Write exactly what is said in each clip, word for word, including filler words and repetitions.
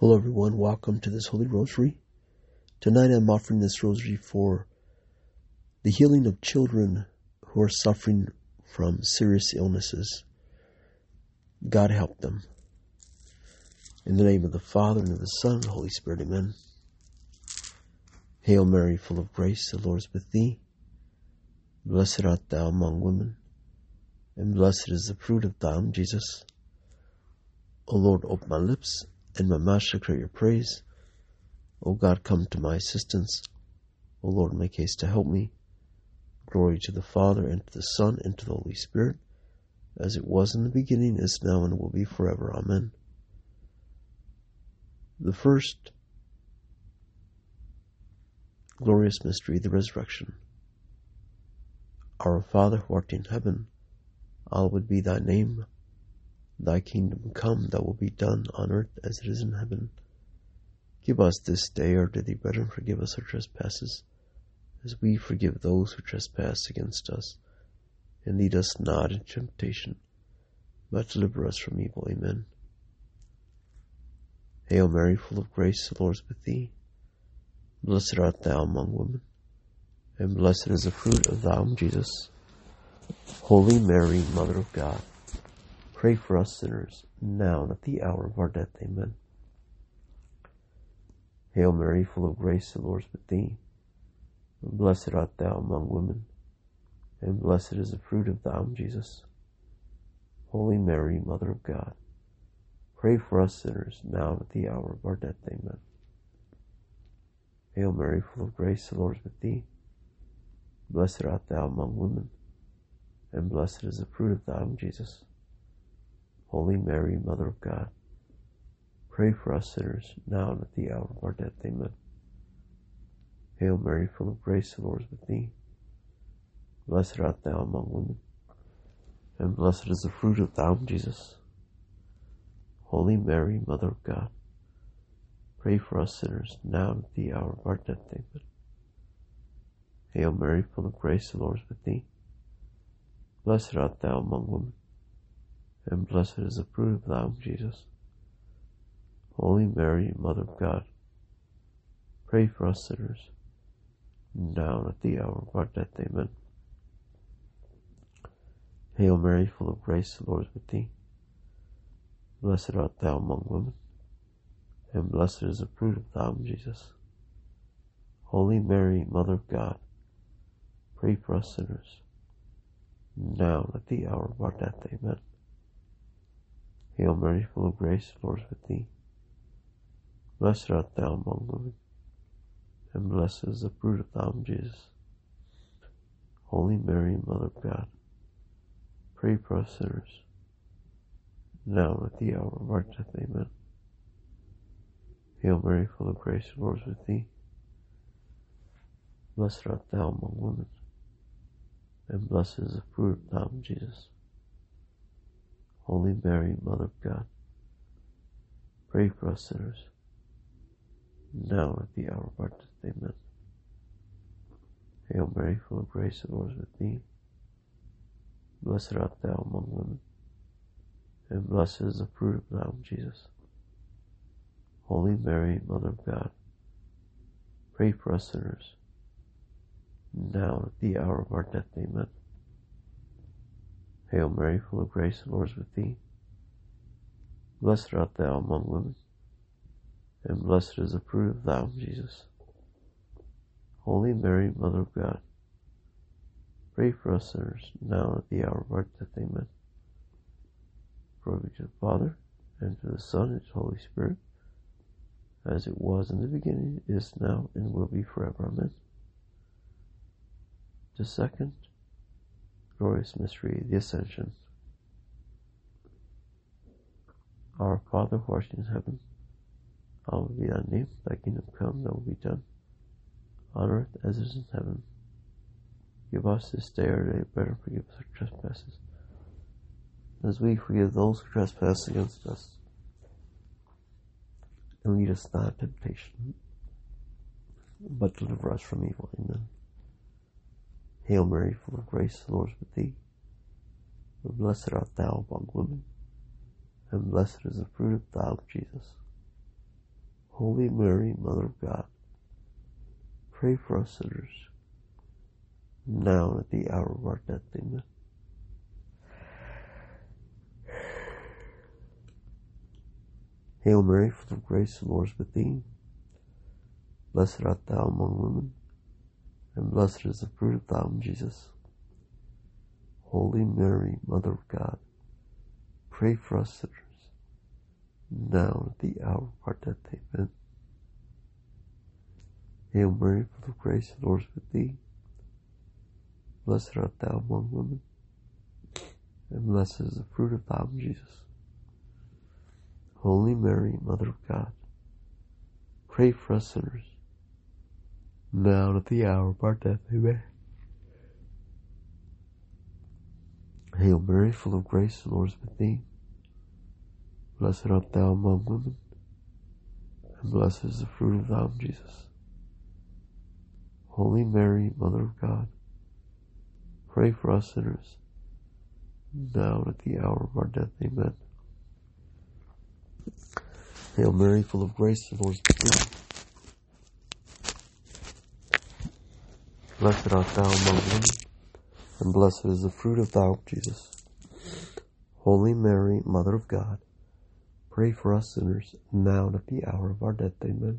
Hello everyone, welcome to this Holy Rosary. Tonight I'm offering this Rosary for the healing of children who are suffering from serious illnesses. God help them. In the name of the Father, and of the Son, and the Holy Spirit, amen. Hail Mary, full of grace, the Lord is with thee. Blessed art thou among women, and blessed is the fruit of thy womb, Jesus. O Lord, open my lips, and my mouth shall declare your praise. O God, come to my assistance. O Lord, make haste to help me. Glory to the Father, and to the Son, and to the Holy Spirit, as it was in the beginning, is now, and will be forever. Amen. The first glorious mystery, the resurrection. Our Father, who art in heaven, hallowed be thy name. Thy kingdom come, thy will be done on earth as it is in heaven. Give us this day our daily bread, and forgive us our trespasses, as we forgive those who trespass against us. And lead us not into temptation, but deliver us from evil. Amen. Hail Mary, full of grace, the Lord is with thee. Blessed art thou among women, and blessed is the fruit of thy womb, Jesus. Holy Mary, Mother of God, pray for us sinners, now and at the hour of our death. Amen. Hail Mary, full of grace, the Lord is with thee. Blessed art thou among women, and blessed is the fruit of thy womb, Jesus. Holy Mary, Mother of God, pray for us sinners, now and at the hour of our death. Amen. Hail Mary, full of grace, the Lord is with thee. Blessed art thou among women, and blessed is the fruit of thy womb, Jesus. Holy Mary, Mother of God, pray for us sinners, now and at the hour of our death. Amen. Hail Mary, full of grace, the Lord is with thee. Blessed art thou among women, and blessed is the fruit of thy womb, Jesus. Holy Mary, Mother of God, pray for us sinners, now and at the hour of our death. Amen. Hail Mary, full of grace, the Lord is with thee. Blessed art thou among women, and blessed is the fruit of thy womb, Jesus. Holy Mary, Mother of God, pray for us sinners, now and at the hour of our death. Amen. Hail Mary, full of grace, the Lord is with thee. Blessed art thou among women, and blessed is the fruit of thy womb, Jesus. Holy Mary, Mother of God, pray for us sinners, now and at the hour of our death. Amen. Hail Mary, full of grace, the Lord is with thee. Blessed art thou among women, and blessed is the fruit of thy womb, Jesus. Holy Mary, Mother of God, pray for us sinners, now and at the hour of our death. Amen. Hail Mary, full of grace, the Lord is with thee. Blessed art thou among women, and blessed is the fruit of thy womb, Jesus. Holy Mary, Mother of God, pray for us sinners, now and at the hour of our death. Amen. Hail Mary, full of grace, the Lord is with thee. Blessed art thou among women, and blessed is the fruit of thy womb, Jesus. Holy Mary, Mother of God, pray for us sinners, now and at the hour of our death. Amen. Hail Mary, full of grace, the Lord is with thee. Blessed art thou among women, and blessed is the fruit of thy womb, Jesus. Holy Mary, Mother of God, pray for us sinners, now and at the hour of our death. Amen. Glory be to the Father, and to the Son, and to the Holy Spirit, as it was in the beginning, is now, and will be forever. Amen. The second glorious mystery, the Ascension. Our Father, who art in heaven, hallowed be thy name. Thy kingdom come, thy will be done, on earth as it is in heaven. Give us this day our daily bread, and forgive us our trespasses, as we forgive those who trespass against us. And lead us not into temptation, but deliver us from evil. Amen. Hail Mary, full of grace, the Lord is with thee. Blessed art thou among women, and blessed is the fruit of thy womb, Jesus. Holy Mary, Mother of God, pray for us sinners, now and at the hour of our death. Amen. Hail Mary, full of grace, the Lord is with thee. Blessed art thou among women, and blessed is the fruit of thy womb, Jesus. Holy Mary, Mother of God, pray for us sinners, now and at the hour of our death. Amen. Hail Mary, full of grace, the Lord is with thee. Blessed art thou among women, and blessed is the fruit of thy womb, Jesus. Holy Mary, Mother of God, pray for us sinners, now and at the hour of our death. Amen. Hail Mary, full of grace, the Lord is with thee. Blessed art thou among women, and blessed is the fruit of thy womb, Jesus. Holy Mary, Mother of God, pray for us sinners, now and at the hour of our death. Amen. Hail Mary, full of grace, the Lord is with thee. Blessed art thou among women, and blessed is the fruit of thy womb, Jesus. Holy Mary, Mother of God, pray for us sinners, now and at the hour of our death. Amen.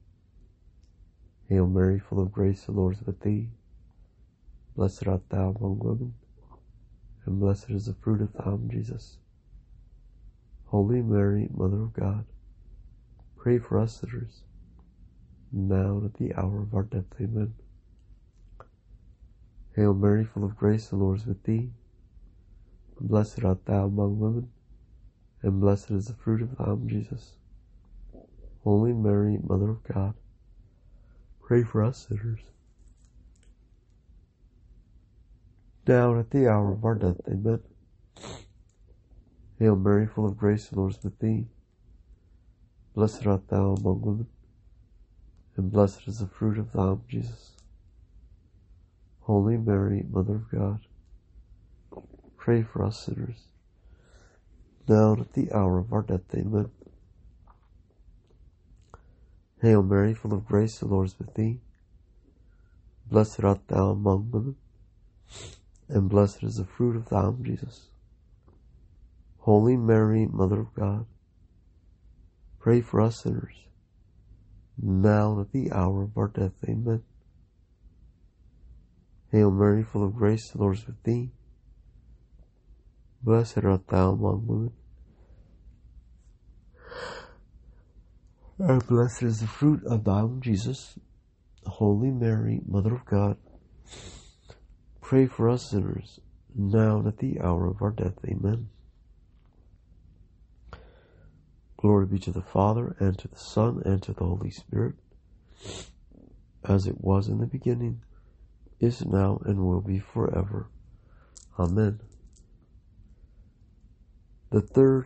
Hail Mary, full of grace, the Lord is with thee. Blessed art thou among women, and blessed is the fruit of thy womb, Jesus. Holy Mary, Mother of God, pray for us sinners, now and at the hour of our death. Amen. Hail Mary, full of grace, the Lord is with thee. Blessed art thou among women, and blessed is the fruit of thy womb, Jesus. Holy Mary, Mother of God, pray for us sinners, now and at the hour of our death. Amen. Hail Mary, full of grace, the Lord is with thee. Blessed art thou among women, and blessed is the fruit of thy womb, Jesus. Holy Mary, Mother of God, pray for us sinners, now and at the hour of our death. Amen. Hail Mary, full of grace, the Lord is with thee. Blessed art thou among women, and blessed is the fruit of thy womb, Jesus. Holy Mary, Mother of God, pray for us sinners, now and at the hour of our death. Amen. Hail Mary, full of grace, the Lord is with thee. Blessed art thou among women, and blessed is the fruit of thy womb, Jesus. Holy Mary, Mother of God, pray for us sinners, now and at the hour of our death. Amen. Glory be to the Father, and to the Son, and to the Holy Spirit, as it was in the beginning, is now, and will be forever. Amen. The third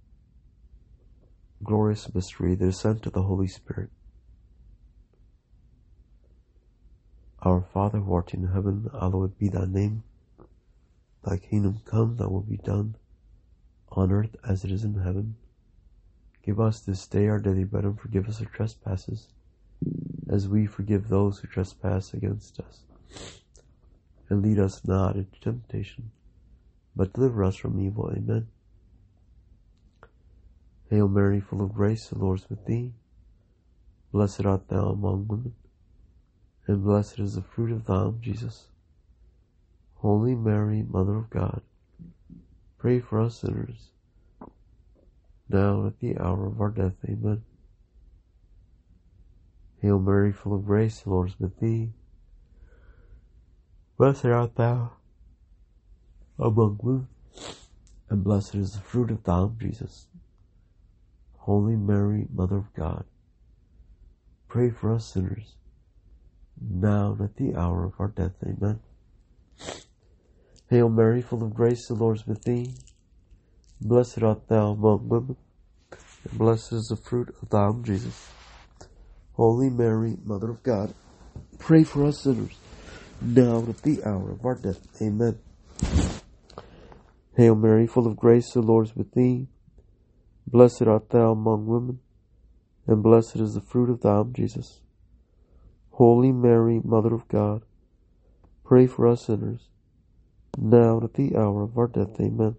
glorious mystery, the descent of the Holy Spirit. Our Father, who art in heaven, hallowed be thy name. Thy kingdom come, thy will be done, on earth as it is in heaven. Give us this day our daily bread, and forgive us our trespasses, as we forgive those who trespass against us. And lead us not into temptation, but deliver us from evil. Amen. Hail Mary, full of grace, the Lord is with thee. Blessed art thou among women, and blessed is the fruit of thy womb, Jesus. Holy Mary, Mother of God, pray for us sinners, now and at the hour of our death. Amen. Hail Mary, full of grace, the Lord is with thee. Blessed art thou among women, and blessed is the fruit of thy womb, Jesus. Holy Mary, Mother of God, pray for us sinners, now and at the hour of our death. Amen. Hail Mary, full of grace, the Lord is with thee. Blessed art thou among women, and blessed is the fruit of thy womb, Jesus. Holy Mary, Mother of God, pray for us sinners, now and at the hour of our death. Amen. Hail Mary, full of grace, the Lord is with thee. Blessed art thou among women, and blessed is the fruit of thy womb, Jesus. Holy Mary, Mother of God, pray for us sinners, now and at the hour of our death. Amen.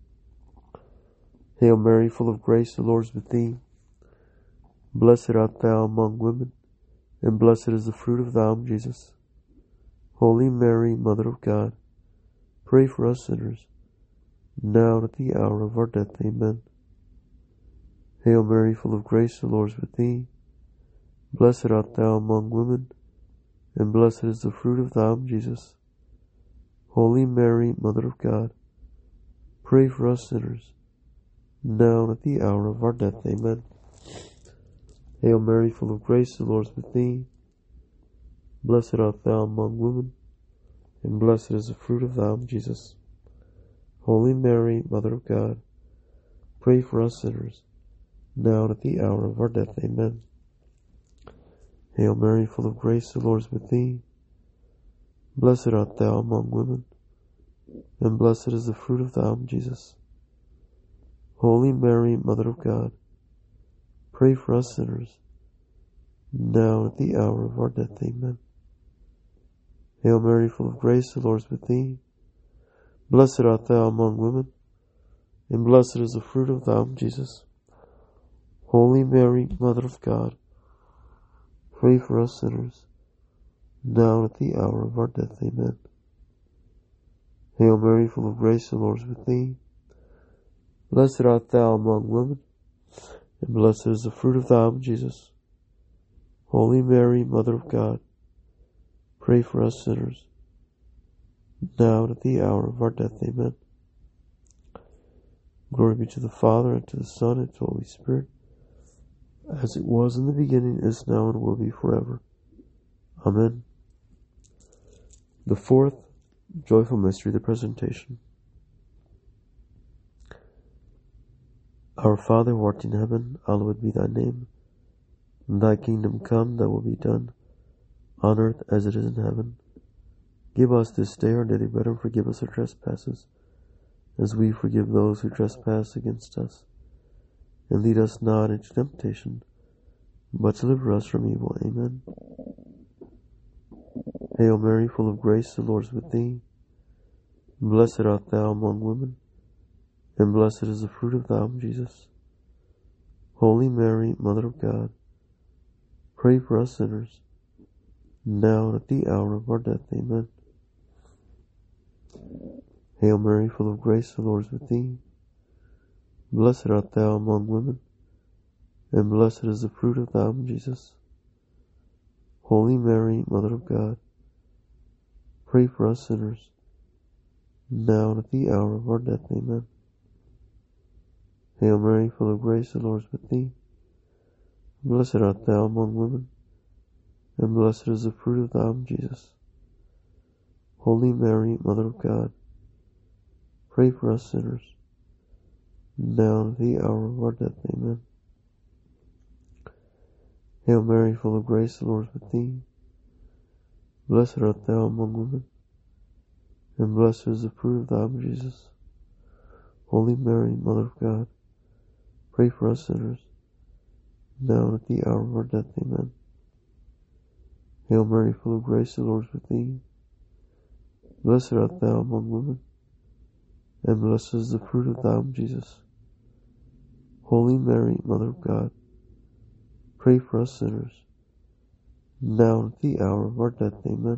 Hail Mary, full of grace, the Lord is with thee. Blessed art thou among women, and blessed is the fruit of thy womb, Jesus. Holy Mary, Mother of God, pray for us sinners, now and at the hour of our death. Amen. Hail Mary, full of grace, the Lord is with thee. Blessed art thou among women, and blessed is the fruit of thy womb, Jesus. Holy Mary, Mother of God, pray for us sinners, now and at the hour of our death. Amen. Hail Mary, full of grace, the Lord is with thee. Blessed art thou among women, and blessed is the fruit of thy womb, Jesus. Holy Mary, Mother of God, pray for us sinners, now and at the hour of our death. Amen. Hail Mary, full of grace, the Lord is with thee. Blessed art thou among women, and blessed is the fruit of thy womb, Jesus. Holy Mary, Mother of God, pray for us sinners, now and at the hour of our death. Amen. Hail Mary, full of grace, the Lord is with thee. Blessed art thou among women, and blessed is the fruit of thy womb, Jesus. Holy Mary, Mother of God, pray for us sinners, now and at the hour of our death. Amen. Hail Mary, full of grace, the Lord is with thee. Blessed art thou among women, and blessed is the fruit of thy womb, Jesus. Holy Mary, Mother of God, pray for us sinners, now and at the hour of our death. Amen. Glory be to the Father, and to the Son, and to the Holy Spirit, as it was in the beginning, is now, and will be forever. Amen. The fourth joyful mystery, the Presentation. Our Father, who art in heaven, hallowed be thy name. Thy kingdom come, thy will be done, on earth as it is in heaven. Give us this day our daily bread, and forgive us our trespasses, as we forgive those who trespass against us. And lead us not into temptation, but deliver us from evil. Amen. Hail Mary, full of grace, the Lord is with thee. Blessed art thou among women, and blessed is the fruit of thy womb, Jesus. Holy Mary, Mother of God, pray for us sinners, now and at the hour of our death. Amen. Hail Mary, full of grace, the Lord is with thee. Blessed art thou among women, and blessed is the fruit of thy womb, Jesus. Holy Mary, Mother of God, pray for us sinners, now and at the hour of our death. Amen. Hail Mary, full of grace, the Lord is with thee. Blessed art thou among women, and blessed is the fruit of thy womb, Jesus. Holy Mary, Mother of God, pray for us sinners, now and at the hour of our death. Amen. Hail Mary, full of grace, the Lord is with thee. Blessed art thou among women, and blessed is the fruit of thy womb, Jesus. Holy Mary, Mother of God, pray for us sinners, now and at the hour of our death. Amen. Hail Mary, full of grace, the Lord is with thee. Blessed art thou among women, and blessed is the fruit of thy womb, Jesus. Holy Mary, Mother of God, pray for us sinners, now and at the hour of our death. Amen.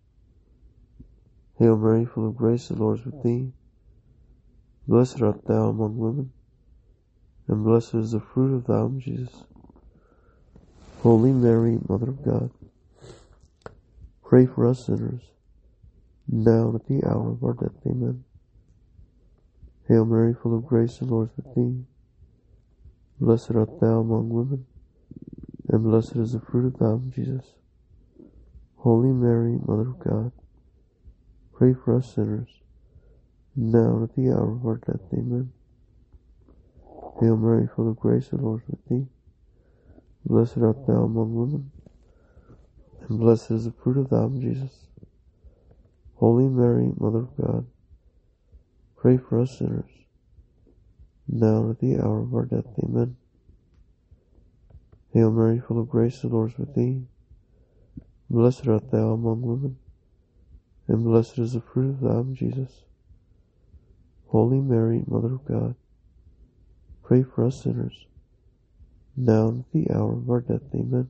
Hail Mary, full of grace, the Lord is with thee. Blessed art thou among women, and blessed is the fruit of thy womb, Jesus. Holy Mary, Mother of God, pray for us sinners, now and at the hour of our death. Amen. Hail Mary, full of grace, the Lord is with thee. Blessed art thou among women, and blessed is the fruit of thy womb, Jesus. Holy Mary, Mother of God, pray for us sinners, now and at the hour of our death. Amen. Hail Mary, full of grace, the Lord is with thee. Blessed art thou among women, and blessed is the fruit of thy womb, Jesus. Holy Mary, Mother of God, pray for us sinners, now and at the hour of our death. Amen. Hail Mary, full of grace, the Lord is with thee. Blessed art thou among women, and blessed is the fruit of thy womb, Jesus. Holy Mary, Mother of God, pray for us sinners, now and at the hour of our death. Amen.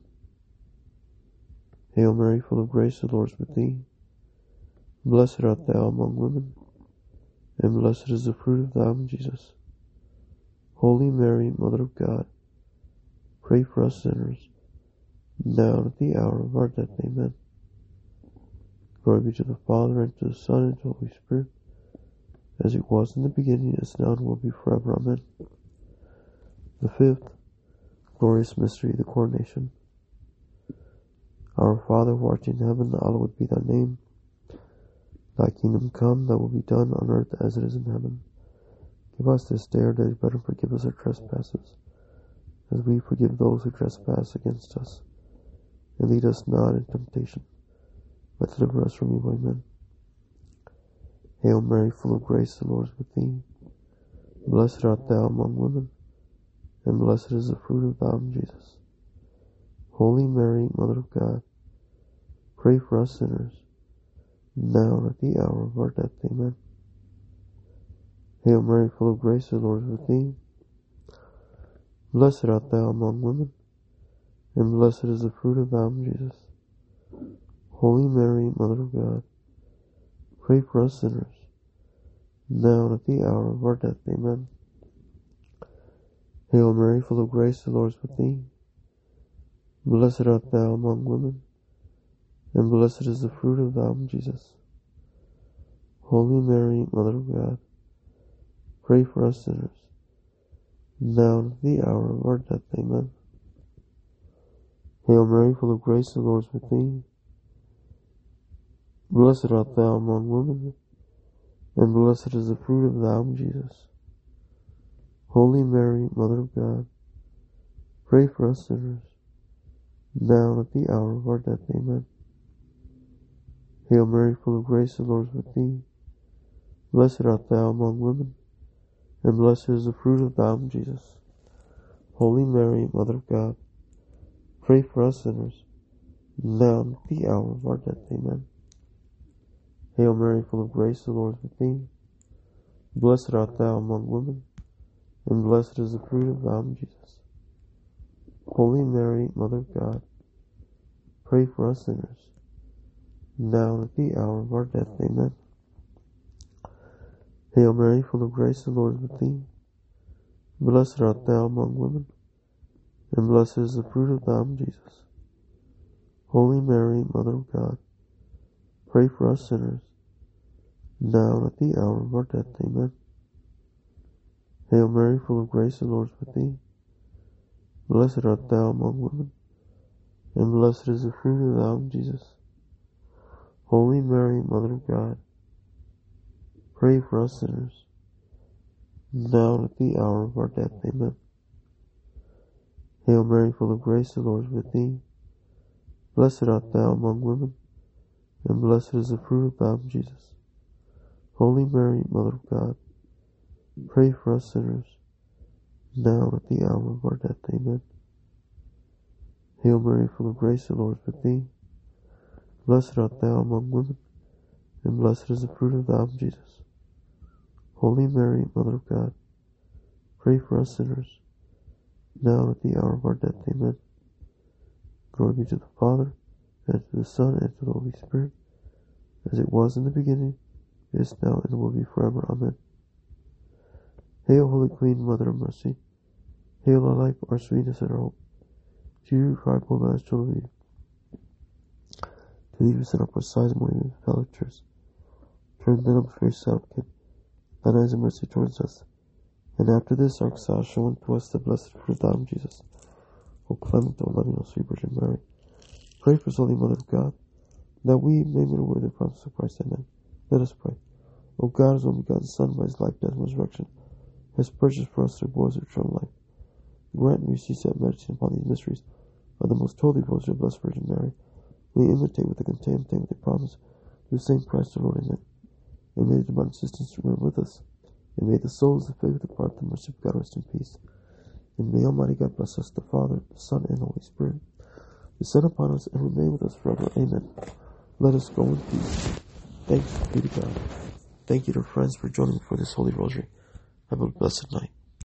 Hail Mary, full of grace, the Lord is with thee. Blessed art thou among women, and blessed is the fruit of thy womb, Jesus. Holy Mary, Mother of God, pray for us sinners, now and at the hour of our death. Amen. Glory be to the Father, and to the Son, and to the Holy Spirit, as it was in the beginning, is now, and will be forever. Amen. The fifth glorious mystery, the coronation. Our Father, who art in heaven, hallowed be thy name. Thy kingdom come, thy will be done on earth as it is in heaven. Give us this day our daily bread, and forgive us our trespasses, as we forgive those who trespass against us. And lead us not into temptation, but deliver us from evil. Amen. Hail Mary, full of grace, the Lord is with thee. Blessed art thou among women, and blessed is the fruit of thy womb, Jesus. Holy Mary, Mother of God, pray for us sinners, now and at the hour of our death. Amen. Hail Mary, full of grace, the Lord is with thee. Blessed art thou among women, and blessed is the fruit of thy womb, Jesus. Holy Mary, Mother of God, pray for us sinners, now and at the hour of our death. Amen. Hail Mary, full of grace, the Lord is with thee. Blessed art thou among women, and blessed is the fruit of thy womb, Jesus. Holy Mary, Mother of God, pray for us sinners, now and at the hour of our death. Amen. Hail Mary, full of grace, the Lord is with thee. Blessed art thou among women, and blessed is the fruit of thy womb, Jesus. Holy Mary, Mother of God, pray for us sinners, now and at the hour of our death. Amen. Hail Mary, full of grace, the Lord is with thee. Blessed art thou among women, and blessed is the fruit of thy womb, Jesus. Holy Mary, Mother of God, pray for us sinners, now and at the hour of our death. Amen. Hail Mary, full of grace, the Lord is with thee. Blessed art thou among women, and blessed is the fruit of thy womb, Jesus. Holy Mary, Mother of God, pray for us sinners, now and at the hour of our death. Amen. Hail Mary, full of grace, the Lord is with thee. Blessed art thou among women, and blessed is the fruit of thy womb, Jesus. Holy Mary, Mother of God, pray for us sinners, now and at the hour of our death. Amen. Hail Mary, full of grace, the Lord is with thee. Blessed art thou among women, and blessed is the fruit of thy womb, Jesus. Holy Mary, Mother of God, pray for us sinners, now and at the hour of our death. Amen. Hail Mary, full of grace, the Lord is with thee. Blessed art thou among women, and blessed is the fruit of thy womb, Jesus. Holy Mary, Mother of God, pray for us sinners, now and at the hour of our death. Amen. Hail Mary, full of grace, the Lord is with thee. Blessed art thou among women, and blessed is the fruit of thy womb, Jesus. Holy Mary, Mother of God, pray for us sinners, now and at the hour of our death. Amen. Glory be to the Father, and to the Son, and to the Holy Spirit, as it was in the beginning, is now, and will be forever. Amen. Hail, Holy Queen, Mother of Mercy. Hail, our life, our sweetness, and our hope. To you we cry, poor man, children of Eve. To leave us in our sighs and morning with pellitures. Turn then up for your advocate, thine eyes of mercy towards us. And after this our exile, show unto us the blessed fruit of thy womb, Jesus. O clement, O loving, O sweet Virgin Mary, pray for us, Holy Mother of God, that we may be worthy of the promise of Christ. Amen. Let us pray. O God, whose only begotten Son, by his life, death, and resurrection, has purchased for us the rewards of eternal life. Grant we cease to meditate upon these mysteries of the most holy rosary of Blessed Virgin Mary. We imitate with the contempt and with the promise through the same Christ our Lord. Amen. And may the divine assistance remain with us. And may the souls of faith depart the mercy of God rest in peace. And may Almighty God bless us, the Father, the Son, and the Holy Spirit. Descend upon us and remain with us forever. Amen. Let us go in peace. Thanks be to God. Thank you to friends for joining me for this Holy Rosary. Have a blessed night.